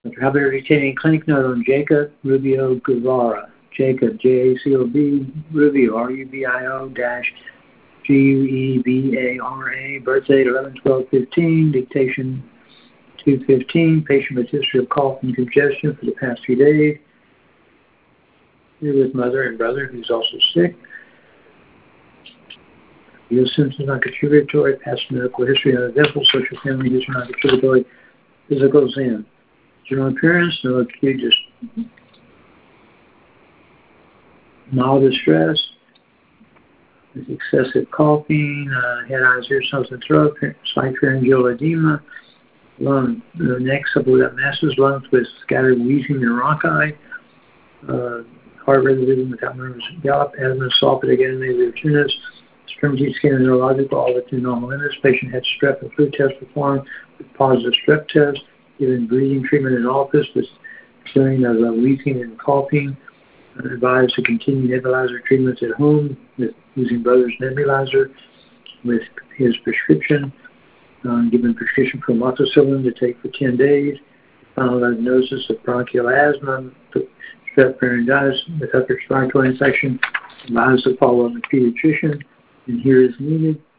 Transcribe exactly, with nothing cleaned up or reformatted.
Doctor Javier retaining clinic note on Jacob Rubio Guevara. Jacob, J A C O B, Rubio, R U B I O dash G U E V A R A, birth date eleven twelve fifteen, dictation two fifteen, patient with history of cough and congestion for the past few days. Here with mother and brother who's also sick. Real symptoms not contributory, past medical history uneventful, social family history not contributory, physical exam. General appearance, no acute, just mild distress, with excessive coughing, uh, head, eyes, ears, nose, and throat, slight pharyngeal edema, lung, the neck, sublunar masses, lungs with scattered wheezing and rhonchi, uh, heart rate rhythm without nervous gallop, asthma, esophageal adenoma, tunis, extremity skin and neurological, all within normal limits. Patient had strep and flu test performed with positive strep test, given breathing treatment in office with feeling of uh, wheezing and coughing. Uh, advised to continue nebulizer treatments at home with using Brother's nebulizer with his prescription, uh, given prescription for amoxicillin to take for ten days. Final diagnosis of bronchial asthma, strep pharyngitis with upper respiratory infection. Advised to follow up the pediatrician, and here is needed.